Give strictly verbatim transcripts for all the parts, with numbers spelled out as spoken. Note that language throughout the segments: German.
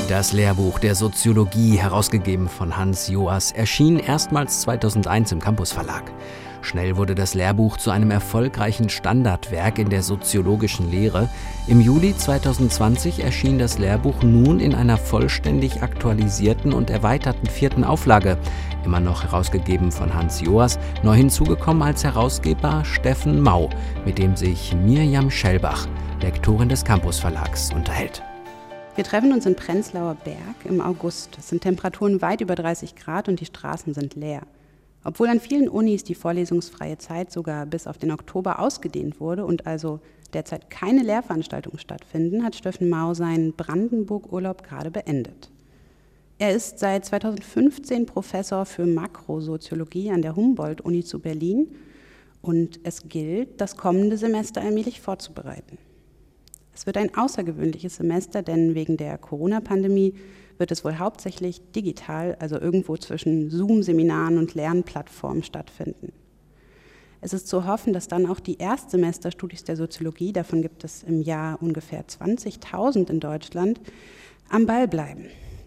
Das Lehrbuch der Soziologie, herausgegeben von Hans Joas, erschien erstmals zweitausendeins im Campus Verlag. Schnell wurde das Lehrbuch zu einem erfolgreichen Standardwerk in der soziologischen Lehre. Im Juli zweitausendzwanzig erschien das Lehrbuch nun in einer vollständig aktualisierten und erweiterten vierten Auflage. Immer noch herausgegeben von Hans Joas, neu hinzugekommen als Herausgeber Steffen Mau, mit dem sich Mirjam Schellbach, Lektorin des Campus Verlags, unterhält. Wir treffen uns in Prenzlauer Berg im August. Es sind Temperaturen weit über dreißig Grad und die Straßen sind leer. Obwohl an vielen Unis die vorlesungsfreie Zeit sogar bis auf den Oktober ausgedehnt wurde und also derzeit keine Lehrveranstaltungen stattfinden, hat Steffen Mau seinen Brandenburg-Urlaub gerade beendet. Er ist seit zweitausendfünfzehn Professor für Makrosoziologie an der Humboldt-Uni zu Berlin und es gilt, das kommende Semester allmählich vorzubereiten. Es wird ein außergewöhnliches Semester, denn wegen der Corona-Pandemie wird es wohl hauptsächlich digital, also irgendwo zwischen Zoom-Seminaren und Lernplattformen stattfinden. Es ist zu hoffen, dass dann auch die Erstsemesterstudis der Soziologie, davon gibt es im Jahr ungefähr zwanzigtausend in Deutschland, am Ball bleiben.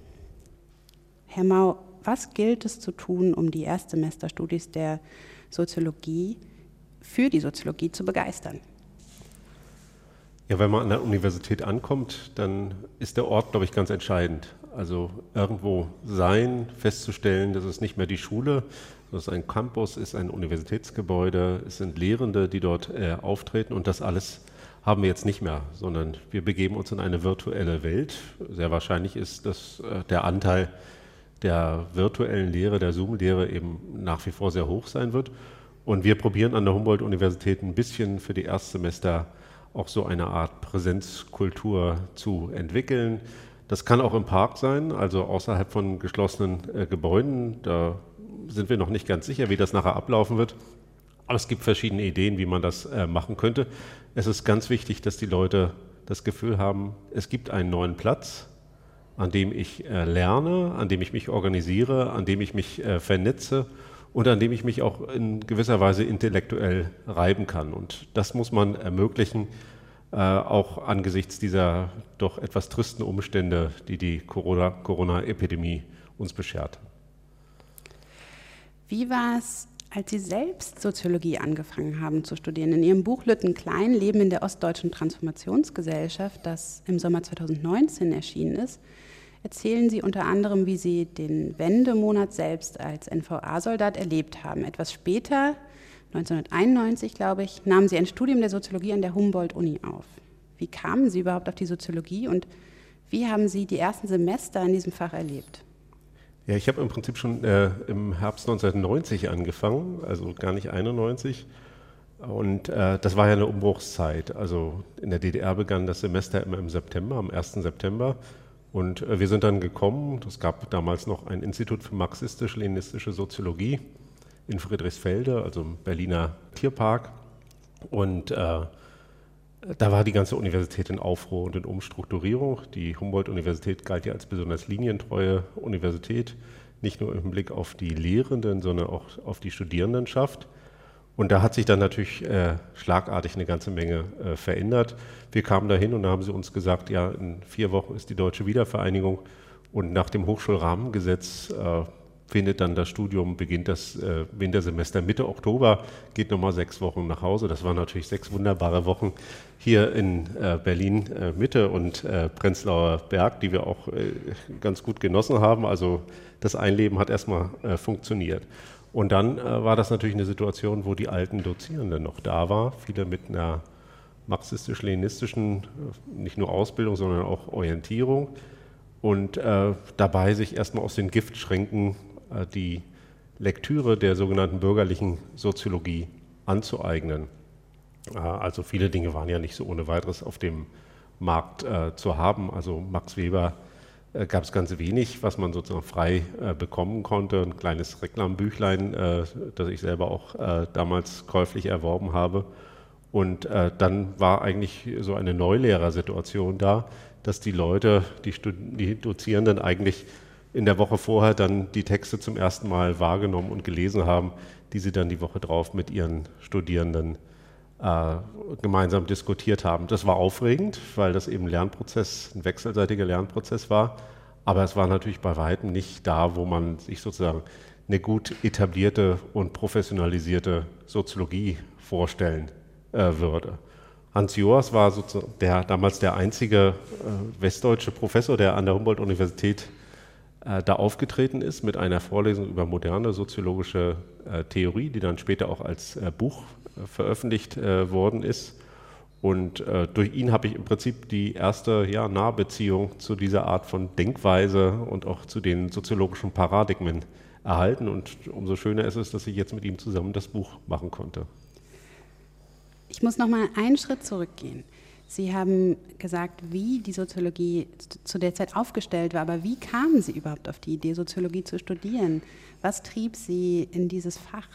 Herr Mau, was gilt es zu tun, um die Erstsemesterstudis der Soziologie für die Soziologie zu begeistern? Ja, wenn man an der Universität ankommt, dann ist der Ort, glaube ich, ganz entscheidend. Also irgendwo sein, festzustellen, das ist nicht mehr die Schule, das ist ein Campus, ist ein Universitätsgebäude, es sind Lehrende, die dort äh, auftreten und das alles haben wir jetzt nicht mehr, sondern wir begeben uns in eine virtuelle Welt. Sehr wahrscheinlich ist, dass äh, der Anteil der virtuellen Lehre, der Zoom-Lehre eben nach wie vor sehr hoch sein wird. Und wir probieren an der Humboldt-Universität ein bisschen für die Erstsemester auch so eine Art Präsenzkultur zu entwickeln. Das kann auch im Park sein, also außerhalb von geschlossenen äh, Gebäuden. Da sind wir noch nicht ganz sicher, wie das nachher ablaufen wird. Aber es gibt verschiedene Ideen, wie man das äh, machen könnte. Es ist ganz wichtig, dass die Leute das Gefühl haben, es gibt einen neuen Platz, an dem ich äh, lerne, an dem ich mich organisiere, an dem ich mich äh, vernetze und an dem ich mich auch in gewisser Weise intellektuell reiben kann. Und das muss man ermöglichen, äh, auch angesichts dieser doch etwas tristen Umstände, die die Corona, Corona-Epidemie uns beschert. Wie war es, als Sie selbst Soziologie angefangen haben zu studieren? In Ihrem Buch Lütten Klein, Leben in der Ostdeutschen Transformationsgesellschaft, das im Sommer zweitausendneunzehn erschienen ist, erzählen Sie unter anderem, wie Sie den Wendemonat selbst als N V A-Soldat erlebt haben. Etwas später, neunzehnhunderteinundneunzig, glaube ich, nahmen Sie ein Studium der Soziologie an der Humboldt-Uni auf. Wie kamen Sie überhaupt auf die Soziologie und wie haben Sie die ersten Semester in diesem Fach erlebt? Ja, ich habe im Prinzip schon äh, im Herbst neunzehnhundertneunzig angefangen, also gar nicht einundneunzig. Und äh, das war ja eine Umbruchszeit. Also in der D D R begann das Semester immer im September, am ersten September. Und äh, wir sind dann gekommen, es gab damals noch ein Institut für marxistisch-leninistische Soziologie in Friedrichsfelde, also im Berliner Tierpark. Und äh, da war die ganze Universität in Aufruhr und in Umstrukturierung. Die Humboldt-Universität galt ja als besonders linientreue Universität, nicht nur im Blick auf die Lehrenden, sondern auch auf die Studierendenschaft. Und da hat sich dann natürlich äh, schlagartig eine ganze Menge äh, verändert. Wir kamen dahin und da haben sie uns gesagt, ja, in vier Wochen ist die Deutsche Wiedervereinigung und nach dem Hochschulrahmengesetz äh, findet dann das Studium, beginnt das äh, Wintersemester Mitte Oktober, geht nochmal sechs Wochen nach Hause. Das waren natürlich sechs wunderbare Wochen hier in äh, Berlin äh, Mitte und äh, Prenzlauer Berg, die wir auch äh, ganz gut genossen haben. Also das Einleben hat erstmal äh, funktioniert. Und dann äh, war das natürlich eine Situation, wo die alten Dozierenden noch da waren, viele mit einer marxistisch-leninistischen, äh, nicht nur Ausbildung, sondern auch Orientierung und äh, dabei sich erstmal aus den Giftschränken äh, die Lektüre der sogenannten bürgerlichen Soziologie anzueignen. Äh, also viele Dinge waren ja nicht so ohne weiteres auf dem Markt äh, zu haben, also Max Weber äh, gab es ganz wenig, was man sozusagen frei äh, bekommen konnte. Ein kleines Reklambüchlein, äh, das ich selber auch äh, damals käuflich erworben habe. Und äh, dann war eigentlich so eine Neulehrersituation da, dass die Leute, die, Stud- die Dozierenden eigentlich in der Woche vorher dann die Texte zum ersten Mal wahrgenommen und gelesen haben, die sie dann die Woche drauf mit ihren Studierenden äh, gemeinsam diskutiert haben. Das war aufregend, weil das eben ein Lernprozess, ein wechselseitiger Lernprozess war. aber es war natürlich bei weitem nicht da, wo man sich sozusagen eine gut etablierte und professionalisierte Soziologie vorstellen äh, würde. Hans Joas war sozusagen der, damals der einzige äh, westdeutsche Professor, der an der Humboldt-Universität äh, da aufgetreten ist mit einer Vorlesung über moderne soziologische äh, Theorie, die dann später auch als äh, Buch äh, veröffentlicht äh, worden ist. Und äh, durch ihn habe ich im Prinzip die erste ja, Nahbeziehung zu dieser Art von Denkweise und auch zu den soziologischen Paradigmen erhalten. Und umso schöner ist es, dass ich jetzt mit ihm zusammen das Buch machen konnte. Ich muss noch mal einen Schritt zurückgehen. Sie haben gesagt, wie die Soziologie zu der Zeit aufgestellt war, aber wie kamen Sie überhaupt auf die Idee, Soziologie zu studieren? Was trieb Sie in dieses Fach?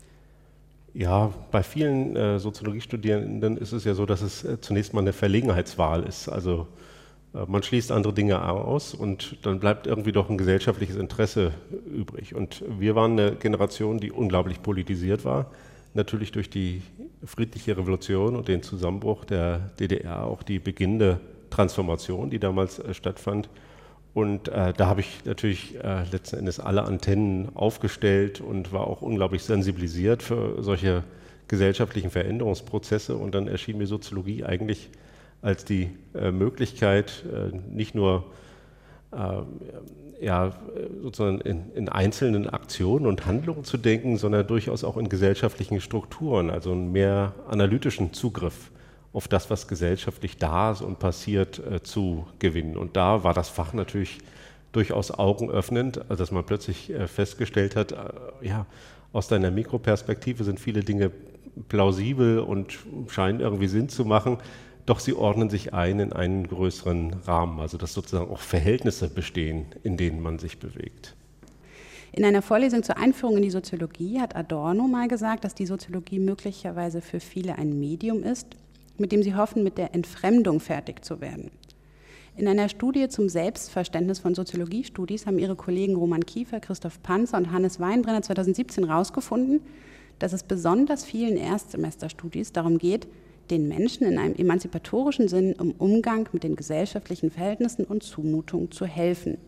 Ja, bei vielen äh, Soziologiestudierenden ist es ja so, dass es äh, zunächst mal eine Verlegenheitswahl ist. Also äh, man schließt andere Dinge aus und dann bleibt irgendwie doch ein gesellschaftliches Interesse übrig. Und wir waren eine Generation, die unglaublich politisiert war. Natürlich durch die friedliche Revolution und den Zusammenbruch der D D R, auch die beginnende Transformation, die damals äh, stattfand. Und äh, da habe ich natürlich äh, letzten Endes alle Antennen aufgestellt und war auch unglaublich sensibilisiert für solche gesellschaftlichen Veränderungsprozesse. Und dann erschien mir Soziologie eigentlich als die äh, Möglichkeit, äh, nicht nur äh, ja, sozusagen in, in einzelnen Aktionen und Handlungen zu denken, sondern durchaus auch in gesellschaftlichen Strukturen, also einen mehr analytischen Zugriff auf das, was gesellschaftlich da ist und passiert, äh, zu gewinnen. Und da war das Fach natürlich durchaus augenöffnend, also dass man plötzlich äh, festgestellt hat, äh, ja, aus deiner Mikroperspektive sind viele Dinge plausibel und scheinen irgendwie Sinn zu machen, doch sie ordnen sich ein in einen größeren Rahmen, also dass sozusagen auch Verhältnisse bestehen, in denen man sich bewegt. In einer Vorlesung zur Einführung in die Soziologie hat Adorno mal gesagt, dass die Soziologie möglicherweise für viele ein Medium ist, mit dem sie hoffen, mit der Entfremdung fertig zu werden. In einer Studie zum Selbstverständnis von Soziologiestudis haben ihre Kollegen Roman Kiefer, Christoph Panzer und Hannes Weinbrenner zweitausendsiebzehn herausgefunden, dass es besonders vielen Erstsemesterstudis darum geht, den Menschen in einem emanzipatorischen Sinn im Umgang mit den gesellschaftlichen Verhältnissen und Zumutungen zu helfen.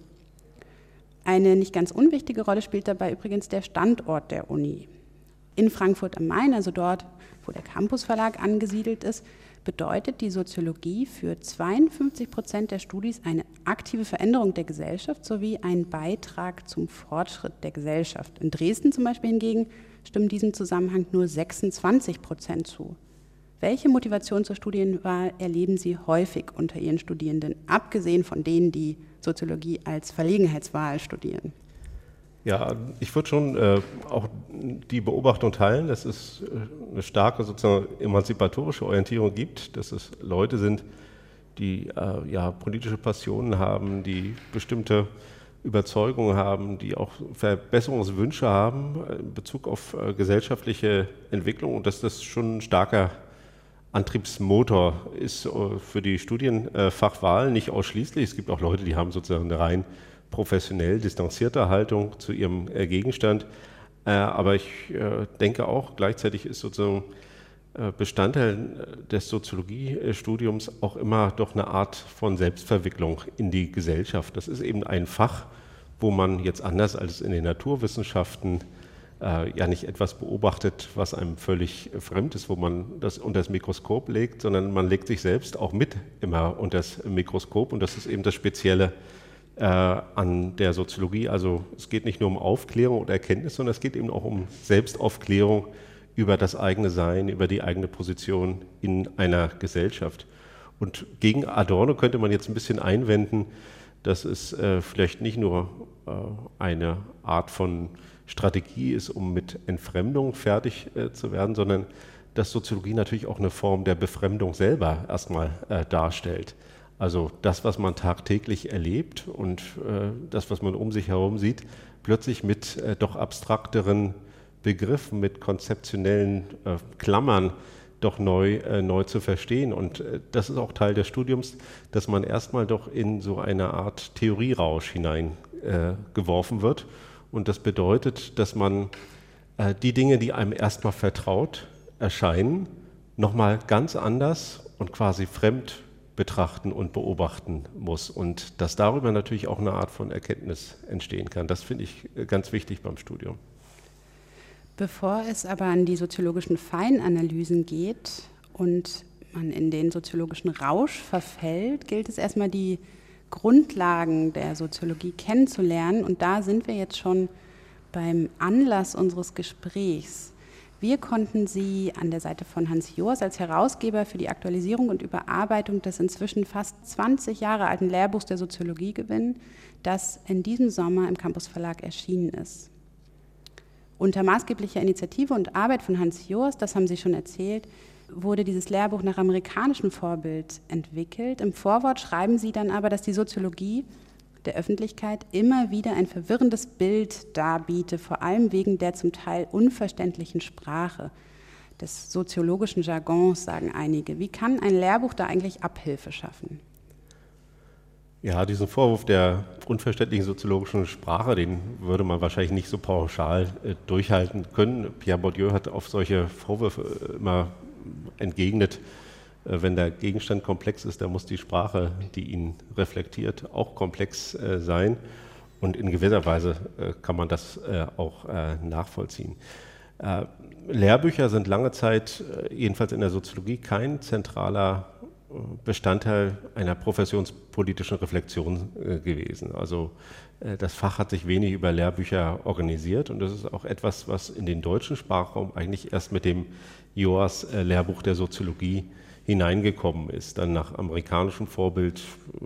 Eine nicht ganz unwichtige Rolle spielt dabei übrigens der Standort der Uni. In Frankfurt am Main, also dort, wo der Campus Verlag angesiedelt ist, bedeutet die Soziologie für zweiundfünfzig Prozent der Studis eine aktive Veränderung der Gesellschaft sowie einen Beitrag zum Fortschritt der Gesellschaft. In Dresden zum Beispiel hingegen stimmen diesem Zusammenhang nur sechsundzwanzig Prozent zu. Welche Motivation zur Studienwahl erleben Sie häufig unter Ihren Studierenden, abgesehen von denen, die Soziologie als Verlegenheitswahl studieren? Ja, ich würde schon äh, auch die Beobachtung teilen, dass es äh, eine starke sozusagen emanzipatorische Orientierung gibt, dass es Leute sind, die äh, ja, politische Passionen haben, die bestimmte Überzeugungen haben, die auch Verbesserungswünsche haben in Bezug auf äh, gesellschaftliche Entwicklung und dass das schon ein starker Antriebsmotor ist äh, für die Studienfachwahl, nicht ausschließlich. Es gibt auch Leute, die haben sozusagen eine rein professionell distanzierte Haltung zu ihrem äh, Gegenstand. Äh, aber ich äh, denke auch, gleichzeitig ist sozusagen äh, Bestandteil des Soziologiestudiums auch immer doch eine Art von Selbstverwicklung in die Gesellschaft. Das ist eben ein Fach, wo man jetzt anders als in den Naturwissenschaften äh, ja nicht etwas beobachtet, was einem völlig fremd ist, wo man das unter das Mikroskop legt, sondern man legt sich selbst auch mit immer unter das Mikroskop und das ist eben das Spezielle an der Soziologie. Also es geht nicht nur um Aufklärung oder Erkenntnis, sondern es geht eben auch um Selbstaufklärung über das eigene Sein, über die eigene Position in einer Gesellschaft. Und gegen Adorno könnte man jetzt ein bisschen einwenden, dass es äh, vielleicht nicht nur äh, eine Art von Strategie ist, um mit Entfremdung fertig äh, zu werden, sondern dass Soziologie natürlich auch eine Form der Befremdung selber erstmal äh, darstellt. Also das, was man tagtäglich erlebt und äh, das, was man um sich herum sieht, plötzlich mit äh, doch abstrakteren Begriffen, mit konzeptionellen äh, Klammern doch neu, äh, neu zu verstehen. Und äh, das ist auch Teil des Studiums, dass man erstmal doch in so eine Art Theorierausch hineingeworfen äh, wird. Und das bedeutet, dass man äh, die Dinge, die einem erstmal vertraut erscheinen, nochmal ganz anders und quasi fremd betrachten und beobachten muss und dass darüber natürlich auch eine Art von Erkenntnis entstehen kann. Das finde ich ganz wichtig beim Studium. Bevor es aber an die soziologischen Feinanalysen geht und man in den soziologischen Rausch verfällt, gilt es erstmal die Grundlagen der Soziologie kennenzulernen. Und da sind wir jetzt schon beim Anlass unseres Gesprächs. Wir konnten Sie an der Seite von Hans Joas als Herausgeber für die Aktualisierung und Überarbeitung des inzwischen fast zwanzig Jahre alten Lehrbuchs der Soziologie gewinnen, das in diesem Sommer im Campus Verlag erschienen ist. Unter maßgeblicher Initiative und Arbeit von Hans Joas, das haben Sie schon erzählt, wurde dieses Lehrbuch nach amerikanischem Vorbild entwickelt. Im Vorwort schreiben Sie dann aber, dass die Soziologie der Öffentlichkeit immer wieder ein verwirrendes Bild darbiete, vor allem wegen der zum Teil unverständlichen Sprache des soziologischen Jargons, sagen einige. Wie kann ein Lehrbuch da eigentlich Abhilfe schaffen? Ja, diesen Vorwurf der unverständlichen soziologischen Sprache, den würde man wahrscheinlich nicht so pauschal äh, durchhalten können. Pierre Bourdieu hat auf solche Vorwürfe immer entgegnet, wenn der Gegenstand komplex ist, dann muss die Sprache, die ihn reflektiert, auch komplex äh, sein. Und in gewisser Weise äh, kann man das äh, auch äh, nachvollziehen. Äh, Lehrbücher sind lange Zeit, äh, jedenfalls in der Soziologie, kein zentraler äh, Bestandteil einer professionspolitischen Reflexion äh, gewesen. Also äh, das Fach hat sich wenig über Lehrbücher organisiert und das ist auch etwas, was in den deutschen Sprachraum eigentlich erst mit dem Joas äh, Lehrbuch der Soziologie hineingekommen ist. Dann nach amerikanischem Vorbild,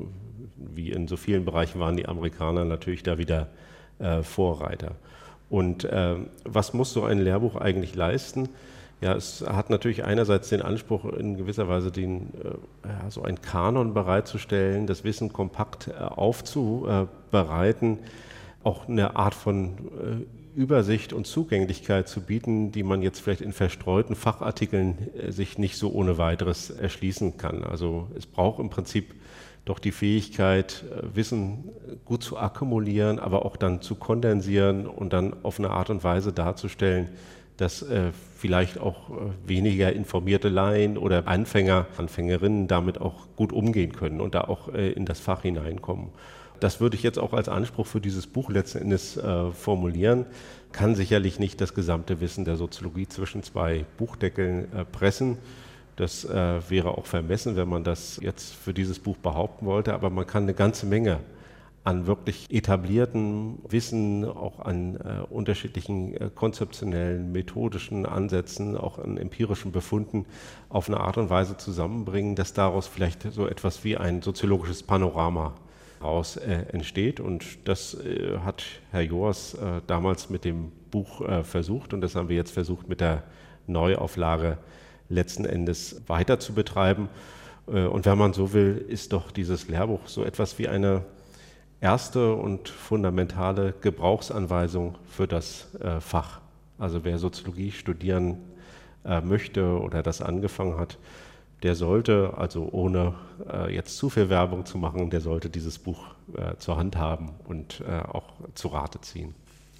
wie in so vielen Bereichen waren die Amerikaner natürlich da wieder äh, Vorreiter. Und äh, was muss so ein Lehrbuch eigentlich leisten? Ja, es hat natürlich einerseits den Anspruch, in gewisser Weise den, äh, ja, so einen Kanon bereitzustellen, das Wissen kompakt äh, aufzubereiten, auch eine Art von äh, Übersicht und Zugänglichkeit zu bieten, die man jetzt vielleicht in verstreuten Fachartikeln äh, sich nicht so ohne weiteres erschließen kann. Also es braucht im Prinzip doch die Fähigkeit, äh, Wissen gut zu akkumulieren, aber auch dann zu kondensieren und dann auf eine Art und Weise darzustellen, dass äh, vielleicht auch äh, weniger informierte Laien oder Anfänger, Anfängerinnen damit auch gut umgehen können und da auch äh, in das Fach hineinkommen. Das würde ich jetzt auch als Anspruch für dieses Buch letzten Endes äh, formulieren. Kann sicherlich nicht das gesamte Wissen der Soziologie zwischen zwei Buchdeckeln äh, pressen. Das äh, wäre auch vermessen, wenn man das jetzt für dieses Buch behaupten wollte. Aber man kann eine ganze Menge an wirklich etablierten Wissen, auch an äh, unterschiedlichen äh, konzeptionellen, methodischen Ansätzen, auch an empirischen Befunden auf eine Art und Weise zusammenbringen, dass daraus vielleicht so etwas wie ein soziologisches Panorama daraus äh, entsteht. Und das äh, hat Herr Joas äh, damals mit dem Buch äh, versucht und das haben wir jetzt versucht mit der Neuauflage letzten Endes weiter zu betreiben. Äh, und wenn man so will, ist doch dieses Lehrbuch so etwas wie eine erste und fundamentale Gebrauchsanweisung für das äh, Fach. Also wer Soziologie studieren äh, möchte oder das angefangen hat, der sollte, also ohne äh, jetzt zu viel Werbung zu machen, der sollte dieses Buch äh, zur Hand haben und äh, auch zu Rate ziehen.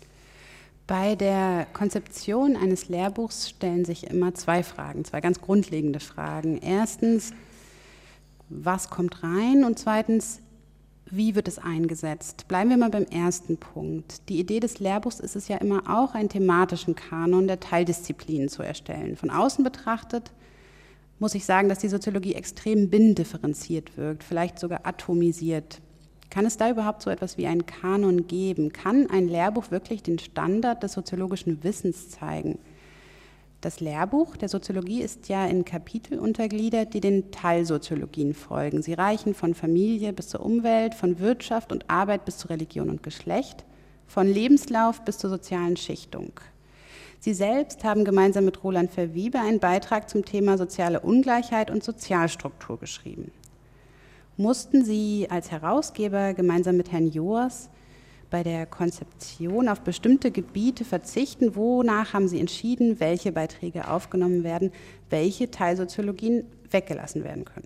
Bei der Konzeption eines Lehrbuchs stellen sich immer zwei Fragen, zwei ganz grundlegende Fragen. Erstens, was kommt rein? Und zweitens, wie wird es eingesetzt? Bleiben wir mal beim ersten Punkt. Die Idee des Lehrbuchs ist es ja immer auch, einen thematischen Kanon der Teildisziplinen zu erstellen. Von außen betrachtet muss ich sagen, dass die Soziologie extrem binnendifferenziert wirkt, vielleicht sogar atomisiert. Kann es da überhaupt so etwas wie einen Kanon geben? Kann ein Lehrbuch wirklich den Standard des soziologischen Wissens zeigen? Das Lehrbuch der Soziologie ist ja in Kapitel untergliedert, die den Teilsoziologien folgen. Sie reichen von Familie bis zur Umwelt, von Wirtschaft und Arbeit bis zu Religion und Geschlecht, von Lebenslauf bis zur sozialen Schichtung. Sie selbst haben gemeinsam mit Roland Verwiebe einen Beitrag zum Thema soziale Ungleichheit und Sozialstruktur geschrieben. Mussten Sie als Herausgeber gemeinsam mit Herrn Joas bei der Konzeption auf bestimmte Gebiete verzichten? Wonach haben Sie entschieden, welche Beiträge aufgenommen werden, welche Teilsoziologien weggelassen werden können?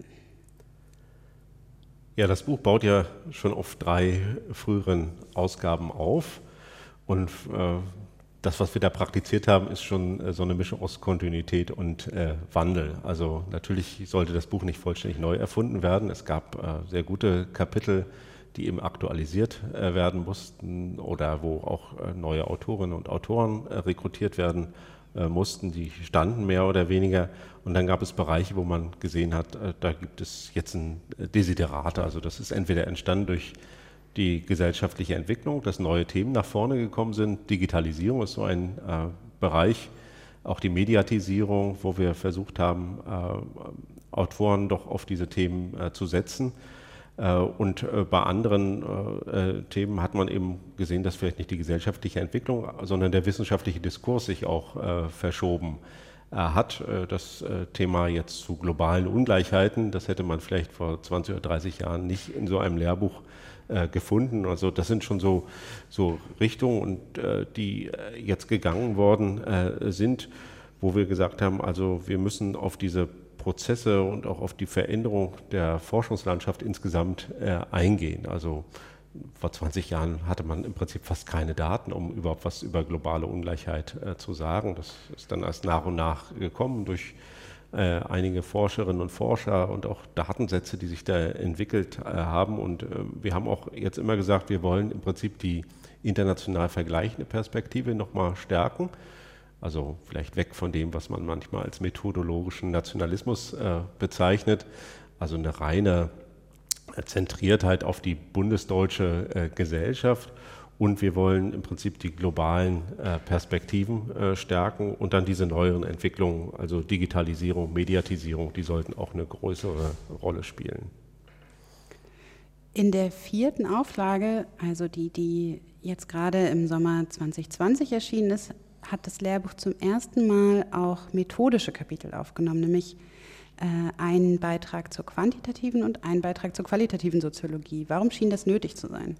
Ja, das Buch baut ja schon auf drei früheren Ausgaben auf und äh, das, was wir da praktiziert haben, ist schon äh, so eine Mischung aus Kontinuität und äh, Wandel. Also natürlich sollte das Buch nicht vollständig neu erfunden werden. Es gab äh, sehr gute Kapitel, die eben aktualisiert äh, werden mussten oder wo auch äh, neue Autorinnen und Autoren äh, rekrutiert werden äh, mussten. Die standen mehr oder weniger. Und dann gab es Bereiche, wo man gesehen hat, äh, da gibt es jetzt ein Desiderate. Also das ist entweder entstanden durch die gesellschaftliche Entwicklung, dass neue Themen nach vorne gekommen sind. Digitalisierung ist so ein äh, Bereich, auch die Mediatisierung, wo wir versucht haben, äh, Autoren doch auf diese Themen äh, zu setzen. Äh, und äh, bei anderen äh, Themen hat man eben gesehen, dass vielleicht nicht die gesellschaftliche Entwicklung, sondern der wissenschaftliche Diskurs sich auch äh, verschoben äh, hat. Äh, das äh, Thema jetzt zu globalen Ungleichheiten, das hätte man vielleicht vor zwanzig oder dreißig Jahren nicht in so einem Lehrbuch gefunden. Also das sind schon so, so Richtungen, und, äh, die jetzt gegangen worden äh, sind, wo wir gesagt haben, also wir müssen auf diese Prozesse und auch auf die Veränderung der Forschungslandschaft insgesamt äh, eingehen. Also vor zwanzig Jahren hatte man im Prinzip fast keine Daten, um überhaupt was über globale Ungleichheit äh, zu sagen. Das ist dann erst nach und nach gekommen durch Äh, einige Forscherinnen und Forscher und auch Datensätze, die sich da entwickelt äh, haben. Und äh, wir haben auch jetzt immer gesagt, wir wollen im Prinzip die international vergleichende Perspektive nochmal stärken. Also vielleicht weg von dem, was man manchmal als methodologischen Nationalismus äh, bezeichnet. Also eine reine Zentriertheit auf die bundesdeutsche äh, Gesellschaft. Und wir wollen im Prinzip die globalen äh, Perspektiven äh, stärken und dann diese neueren Entwicklungen, also Digitalisierung, Mediatisierung, die sollten auch eine größere Rolle spielen. In der vierten Auflage, also die, die jetzt gerade im Sommer zwanzig zwanzig erschienen ist, hat das Lehrbuch zum ersten Mal auch methodische Kapitel aufgenommen, nämlich äh, einen Beitrag zur quantitativen und einen Beitrag zur qualitativen Soziologie. Warum schien das nötig zu sein?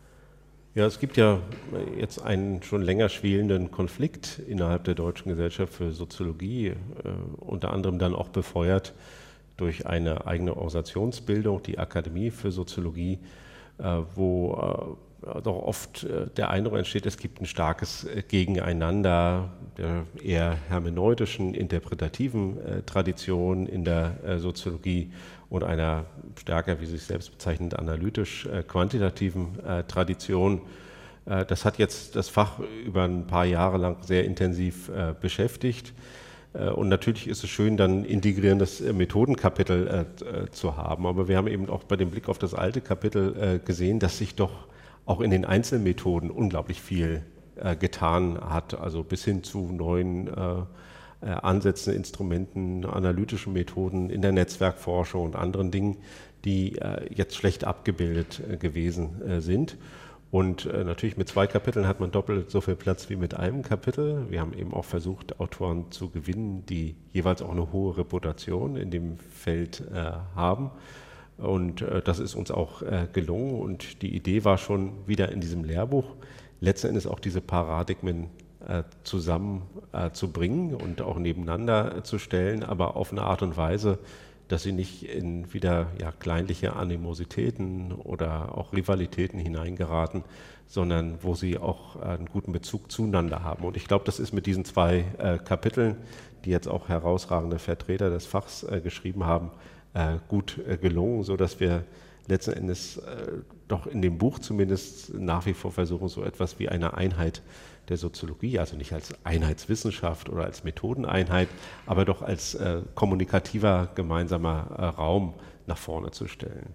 Ja, es gibt ja jetzt einen schon länger schwelenden Konflikt innerhalb der Deutschen Gesellschaft für Soziologie, äh, unter anderem dann auch befeuert durch eine eigene Organisationsbildung, die Akademie für Soziologie, äh, wo äh, doch oft äh, der Eindruck entsteht, es gibt ein starkes äh, Gegeneinander der eher hermeneutischen, interpretativen äh, Tradition in der äh, Soziologie und einer stärker, wie sie sich selbst bezeichnet, analytisch-quantitativen äh, äh, Tradition. Äh, das hat jetzt das Fach über ein paar Jahre lang sehr intensiv äh, beschäftigt. Äh, und natürlich ist es schön, dann integrierendes äh, Methodenkapitel äh, zu haben. Aber wir haben eben auch bei dem Blick auf das alte Kapitel äh, gesehen, dass sich doch auch in den Einzelmethoden unglaublich viel äh, getan hat. Also bis hin zu neuen äh, Äh, Ansätzen, Instrumenten, analytischen Methoden in der Netzwerkforschung und anderen Dingen, die äh, jetzt schlecht abgebildet äh, gewesen äh, sind. Und äh, natürlich mit zwei Kapiteln hat man doppelt so viel Platz wie mit einem Kapitel. Wir haben eben auch versucht, Autoren zu gewinnen, die jeweils auch eine hohe Reputation in dem Feld äh, haben. Und äh, das ist uns auch äh, gelungen. Und die Idee war schon wieder in diesem Lehrbuch, letzten Endes auch diese Paradigmen zusammen äh, zu bringen und auch nebeneinander äh, zu stellen, aber auf eine Art und Weise, dass sie nicht in wieder ja, kleinliche Animositäten oder auch Rivalitäten hineingeraten, sondern wo sie auch äh, einen guten Bezug zueinander haben. Und ich glaube, das ist mit diesen zwei äh, Kapiteln, die jetzt auch herausragende Vertreter des Fachs äh, geschrieben haben, äh, gut äh, gelungen, sodass wir letzten Endes äh, doch in dem Buch zumindest nach wie vor versuchen, so etwas wie eine Einheit der Soziologie, also nicht als Einheitswissenschaft oder als Methodeneinheit, aber doch als äh, kommunikativer gemeinsamer äh, Raum nach vorne zu stellen.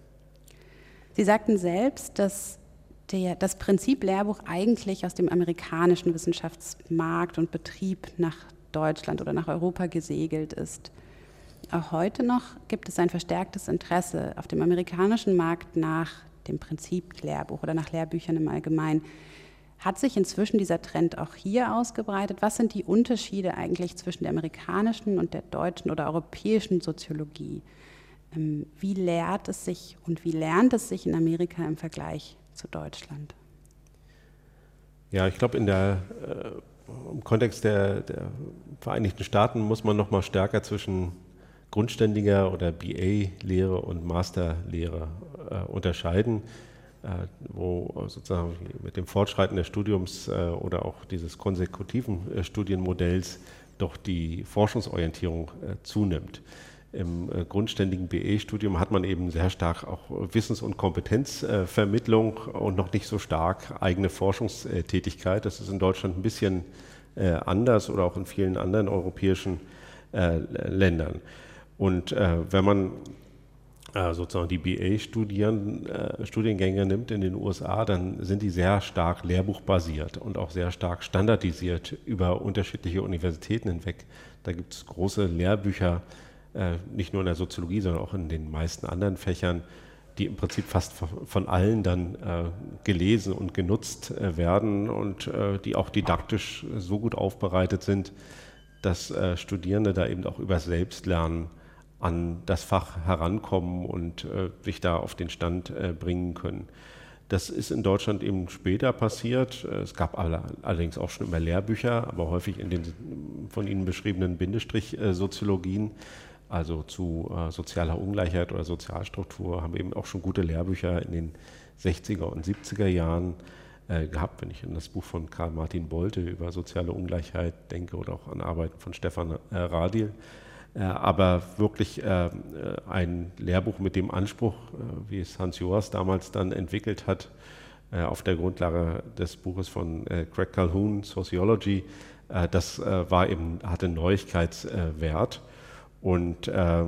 Sie sagten selbst, dass der, das Prinzip Lehrbuch eigentlich aus dem amerikanischen Wissenschaftsmarkt und Betrieb nach Deutschland oder nach Europa gesegelt ist. Auch heute noch gibt es ein verstärktes Interesse auf dem amerikanischen Markt nach dem Prinzip Lehrbuch oder nach Lehrbüchern im Allgemeinen. Hat sich inzwischen dieser Trend auch hier ausgebreitet? Was sind die Unterschiede eigentlich zwischen der amerikanischen und der deutschen oder europäischen Soziologie? Wie lehrt es sich und wie lernt es sich in Amerika im Vergleich zu Deutschland? Ja, ich glaube, in der, äh, im Kontext der, der Vereinigten Staaten muss man noch mal stärker zwischen grundständiger oder B A-Lehre und Masterlehre äh, unterscheiden. wo sozusagen mit dem Fortschreiten des Studiums oder auch dieses konsekutiven Studienmodells doch die Forschungsorientierung zunimmt. Im grundständigen B E-Studium hat man eben sehr stark auch Wissens- und Kompetenzvermittlung und noch nicht so stark eigene Forschungstätigkeit. Das ist in Deutschland ein bisschen anders oder auch in vielen anderen europäischen Ländern. Und wenn man sozusagen die B A-Studiengänge nimmt in den U S A, dann sind die sehr stark lehrbuchbasiert und auch sehr stark standardisiert über unterschiedliche Universitäten hinweg. Da gibt es große Lehrbücher, nicht nur in der Soziologie, sondern auch in den meisten anderen Fächern, die im Prinzip fast von allen dann gelesen und genutzt werden und die auch didaktisch so gut aufbereitet sind, dass Studierende da eben auch über Selbstlernen an das Fach herankommen und äh, sich da auf den Stand äh, bringen können. Das ist in Deutschland eben später passiert. Es gab alle, allerdings auch schon immer Lehrbücher, aber häufig in den von Ihnen beschriebenen Bindestrich-Soziologien, also zu äh, sozialer Ungleichheit oder Sozialstruktur, haben wir eben auch schon gute Lehrbücher in den sechziger und siebziger Jahren äh, gehabt, wenn ich an das Buch von Karl Martin Bolte über soziale Ungleichheit denke oder auch an Arbeiten von Stefan äh, Radil. Aber wirklich ein Lehrbuch mit dem Anspruch, wie es Hans Joas damals dann entwickelt hat, auf der Grundlage des Buches von Craig Calhoun, Sociology, das war eben, hatte Neuigkeitswert. Und ja,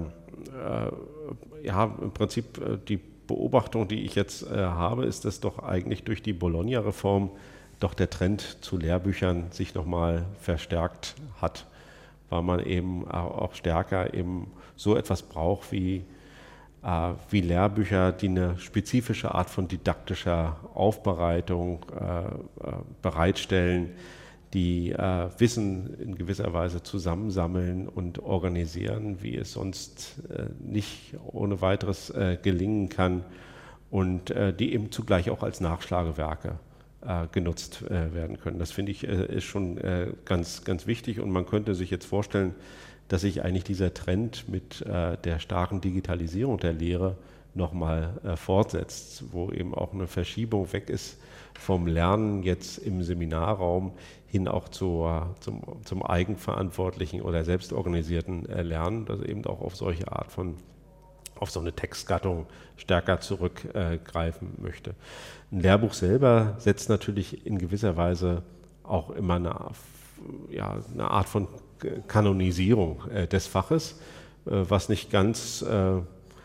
im Prinzip die Beobachtung, die ich jetzt habe, ist, dass doch eigentlich durch die Bologna-Reform doch der Trend zu Lehrbüchern sich nochmal verstärkt hat, weil man eben auch stärker eben so etwas braucht wie, äh, wie Lehrbücher, die eine spezifische Art von didaktischer Aufbereitung äh, bereitstellen, die äh, Wissen in gewisser Weise zusammensammeln und organisieren, wie es sonst äh, nicht ohne weiteres äh, gelingen kann und äh, die eben zugleich auch als Nachschlagewerke genutzt äh, werden können. Das finde ich äh, ist schon äh, ganz, ganz wichtig und man könnte sich jetzt vorstellen, dass sich eigentlich dieser Trend mit äh, der starken Digitalisierung der Lehre nochmal äh, fortsetzt, wo eben auch eine Verschiebung weg ist vom Lernen jetzt im Seminarraum hin auch zur, zum, zum eigenverantwortlichen oder selbstorganisierten äh, Lernen, das eben auch auf solche Art von auf so eine Textgattung stärker zurückgreifen äh, möchte. Ein Lehrbuch selber setzt natürlich in gewisser Weise auch immer eine, ja, eine Art von Kanonisierung äh, des Faches, äh, was nicht ganz äh,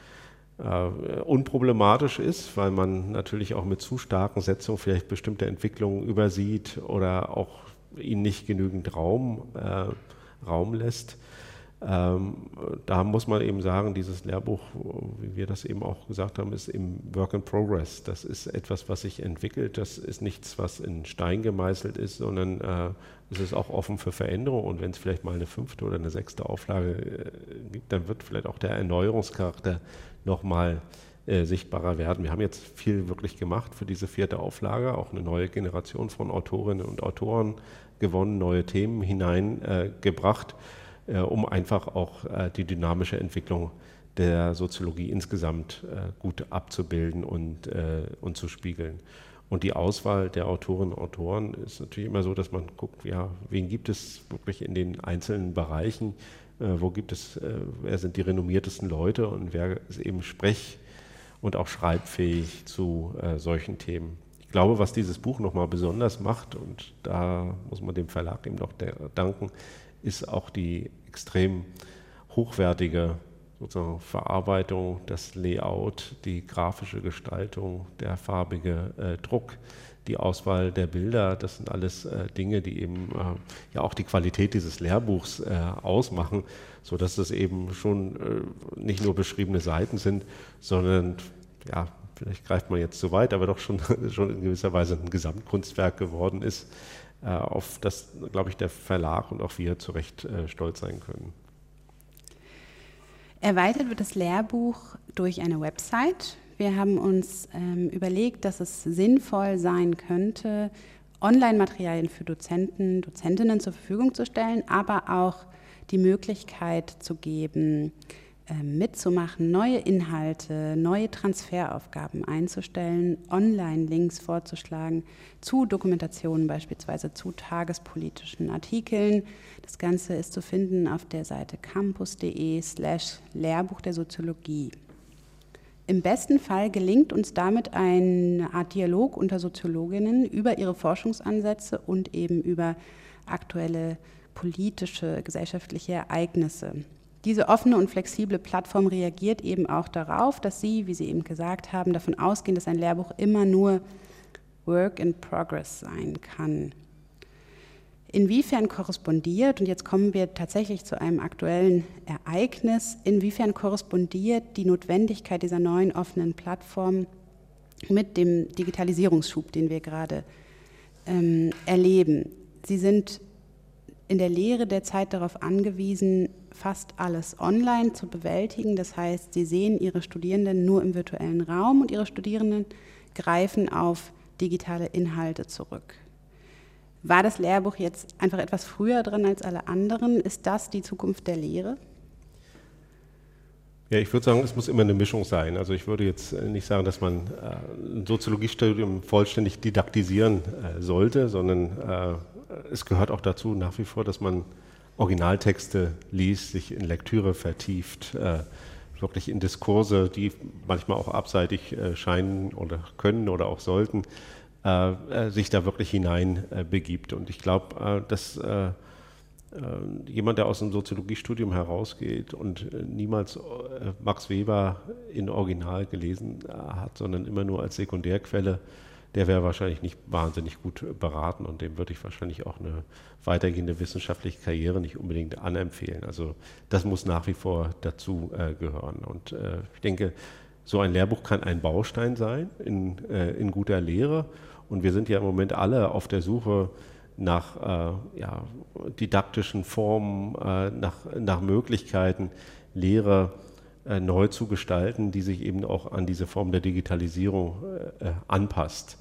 äh, unproblematisch ist, weil man natürlich auch mit zu starken Setzungen vielleicht bestimmte Entwicklungen übersieht oder auch ihnen nicht genügend Raum, äh, Raum lässt. Ähm, da muss man eben sagen, dieses Lehrbuch, wie wir das eben auch gesagt haben, ist im Work in Progress. Das ist etwas, was sich entwickelt. Das ist nichts, was in Stein gemeißelt ist, sondern äh, es ist auch offen für Veränderung. Und wenn es vielleicht mal eine fünfte oder eine sechste Auflage äh, gibt, dann wird vielleicht auch der Erneuerungscharakter nochmal äh, sichtbarer werden. Wir haben jetzt viel wirklich gemacht für diese vierte Auflage, auch eine neue Generation von Autorinnen und Autoren gewonnen, neue Themen hineingebracht. Äh, um einfach auch äh, die dynamische Entwicklung der Soziologie insgesamt äh, gut abzubilden und, äh, und zu spiegeln. Und die Auswahl der Autorinnen und Autoren ist natürlich immer so, dass man guckt, ja, wen gibt es wirklich in den einzelnen Bereichen, äh, wo gibt es, äh, wer sind die renommiertesten Leute und wer ist eben sprech- und auch schreibfähig zu äh, solchen Themen. Ich glaube, was dieses Buch nochmal besonders macht, und da muss man dem Verlag eben noch danken, ist auch die extrem hochwertige sozusagen Verarbeitung, das Layout, die grafische Gestaltung, der farbige äh, Druck, die Auswahl der Bilder. Das sind alles äh, Dinge, die eben äh, ja auch die Qualität dieses Lehrbuchs äh, ausmachen, sodass es eben schon äh, nicht nur beschriebene Seiten sind, sondern, ja, vielleicht greift man jetzt zu weit, aber doch schon, schon in gewisser Weise ein Gesamtkunstwerk geworden ist, auf das, glaube ich, der Verlag und auch wir zu Recht äh, stolz sein können. Erweitert wird das Lehrbuch durch eine Website. Wir haben uns ähm, überlegt, dass es sinnvoll sein könnte, Online-Materialien für Dozenten, Dozentinnen zur Verfügung zu stellen, aber auch die Möglichkeit zu geben, mitzumachen, neue Inhalte, neue Transferaufgaben einzustellen, Online-Links vorzuschlagen zu Dokumentationen, beispielsweise zu tagespolitischen Artikeln. Das Ganze ist zu finden auf der Seite campus.de slash Lehrbuch der Soziologie. Im besten Fall gelingt uns damit eine Art Dialog unter Soziologinnen über ihre Forschungsansätze und eben über aktuelle politische, gesellschaftliche Ereignisse. Diese offene und flexible Plattform reagiert eben auch darauf, dass Sie, wie Sie eben gesagt haben, davon ausgehen, dass ein Lehrbuch immer nur Work in Progress sein kann. Inwiefern korrespondiert, und jetzt kommen wir tatsächlich zu einem aktuellen Ereignis, inwiefern korrespondiert die Notwendigkeit dieser neuen offenen Plattform mit dem Digitalisierungsschub, den wir gerade ähm, erleben? Sie sind in der Lehre derzeit darauf angewiesen, fast alles online zu bewältigen. Das heißt, Sie sehen Ihre Studierenden nur im virtuellen Raum und Ihre Studierenden greifen auf digitale Inhalte zurück. War das Lehrbuch jetzt einfach etwas früher dran als alle anderen? Ist das die Zukunft der Lehre? Ja, ich würde sagen, es muss immer eine Mischung sein. Also ich würde jetzt nicht sagen, dass man ein Soziologiestudium vollständig didaktisieren sollte, sondern es gehört auch dazu nach wie vor, dass man Originaltexte liest, sich in Lektüre vertieft, wirklich in Diskurse, die manchmal auch abseitig scheinen oder können oder auch sollten, sich da wirklich hinein begibt. Und ich glaube, dass jemand, der aus dem Soziologiestudium herausgeht und niemals Max Weber in Original gelesen hat, sondern immer nur als Sekundärquelle, der wäre wahrscheinlich nicht wahnsinnig gut beraten und dem würde ich wahrscheinlich auch eine weitergehende wissenschaftliche Karriere nicht unbedingt anempfehlen. Also das muss nach wie vor dazu äh, gehören. Und äh, ich denke, so ein Lehrbuch kann ein Baustein sein in, äh, in guter Lehre. Und wir sind ja im Moment alle auf der Suche nach äh, ja, didaktischen Formen, äh, nach, nach Möglichkeiten, Lehre äh, neu zu gestalten, die sich eben auch an diese Form der Digitalisierung äh, anpasst.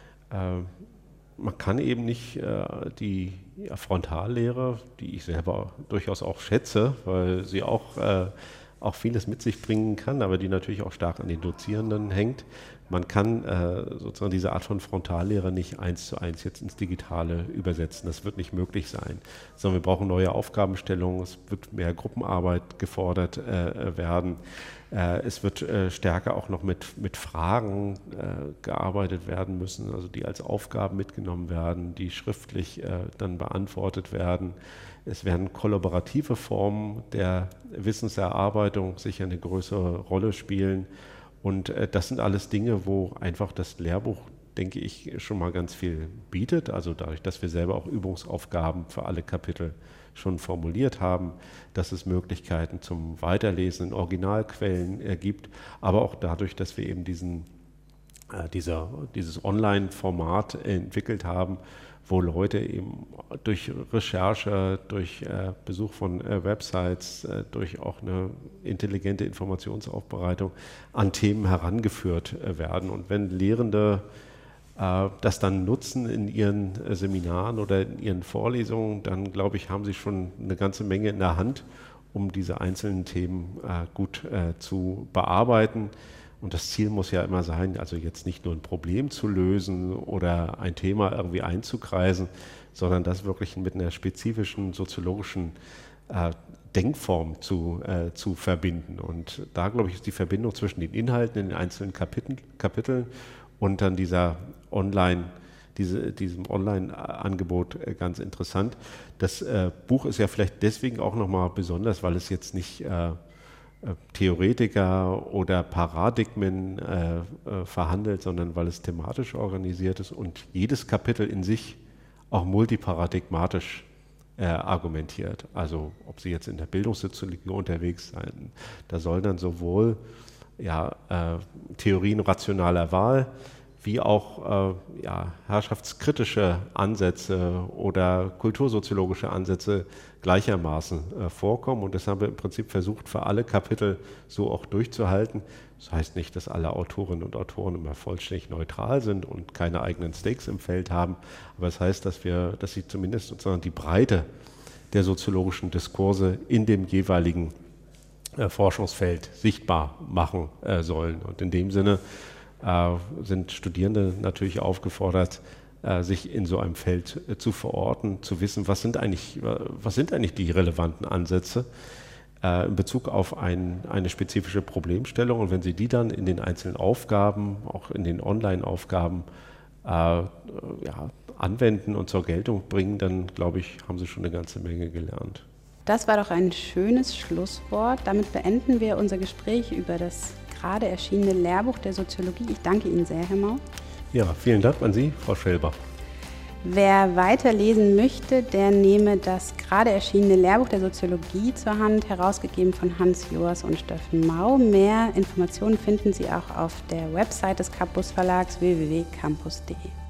Äh, man kann eben nicht äh, die ja, Frontallehre, die ich selber durchaus auch schätze, weil sie auch, äh, auch vieles mit sich bringen kann, aber die natürlich auch stark an den Dozierenden hängt. Man kann äh, sozusagen diese Art von Frontallehre nicht eins zu eins jetzt ins Digitale übersetzen. Das wird nicht möglich sein, sondern wir brauchen neue Aufgabenstellungen. Es wird mehr Gruppenarbeit gefordert äh, werden. Äh, es wird äh, stärker auch noch mit, mit Fragen äh, gearbeitet werden müssen, also die als Aufgaben mitgenommen werden, die schriftlich äh, dann beantwortet werden. Es werden kollaborative Formen der Wissenserarbeitung sicher eine größere Rolle spielen. Und äh, das sind alles Dinge, wo einfach das Lehrbuch, denke ich, schon mal ganz viel bietet. Also dadurch, dass wir selber auch Übungsaufgaben für alle Kapitel schon formuliert haben, dass es Möglichkeiten zum Weiterlesen in Originalquellen ergibt, aber auch dadurch, dass wir eben diesen, äh, dieser, dieses Online-Format entwickelt haben, wo Leute eben durch Recherche, durch äh, Besuch von äh, Websites, äh, durch auch eine intelligente Informationsaufbereitung an Themen herangeführt äh, werden. Und wenn Lehrende äh, das dann nutzen in ihren äh, Seminaren oder in ihren Vorlesungen, dann glaube ich, haben sie schon eine ganze Menge in der Hand, um diese einzelnen Themen äh, gut äh, zu bearbeiten. Und das Ziel muss ja immer sein, also jetzt nicht nur ein Problem zu lösen oder ein Thema irgendwie einzukreisen, sondern das wirklich mit einer spezifischen soziologischen äh, Denkform zu, äh, zu verbinden. Und da, glaube ich, ist die Verbindung zwischen den Inhalten in den einzelnen Kapiteln, Kapiteln und dann dieser Online, diese, diesem Online-Angebot äh, ganz interessant. Das äh, Buch ist ja vielleicht deswegen auch nochmal besonders, weil es jetzt nicht äh, Theoretiker oder Paradigmen äh, äh, verhandelt, sondern weil es thematisch organisiert ist und jedes Kapitel in sich auch multiparadigmatisch äh, argumentiert. Also ob Sie jetzt in der Bildungssoziologie unterwegs sein, da soll dann sowohl ja, äh, Theorien rationaler Wahl wie auch äh, ja, herrschaftskritische Ansätze oder kultursoziologische Ansätze gleichermaßen äh, vorkommen. Und das haben wir im Prinzip versucht, für alle Kapitel so auch durchzuhalten. Das heißt nicht, dass alle Autorinnen und Autoren immer vollständig neutral sind und keine eigenen Stakes im Feld haben, aber es das heißt, dass wir, dass sie zumindest sozusagen die Breite der soziologischen Diskurse in dem jeweiligen äh, Forschungsfeld sichtbar machen äh, sollen. Und in dem Sinne äh, sind Studierende natürlich aufgefordert, äh, sich in so einem Feld äh, zu verorten, zu wissen, was sind eigentlich, äh, was sind eigentlich die relevanten Ansätze äh, in Bezug auf ein, eine spezifische Problemstellung. Und wenn Sie die dann in den einzelnen Aufgaben, auch in den Online-Aufgaben äh, ja, anwenden und zur Geltung bringen, dann, glaube ich, haben Sie schon eine ganze Menge gelernt. Das war doch ein schönes Schlusswort. Damit beenden wir unser Gespräch über das gerade erschienene Lehrbuch der Soziologie. Ich danke Ihnen sehr, Herr Mau. Ja, vielen Dank an Sie, Frau Schelber. Wer weiterlesen möchte, der nehme das gerade erschienene Lehrbuch der Soziologie zur Hand, herausgegeben von Hans Joas und Steffen Mau. Mehr Informationen finden Sie auch auf der Website des Campus Verlags w w w punkt campus punkt de.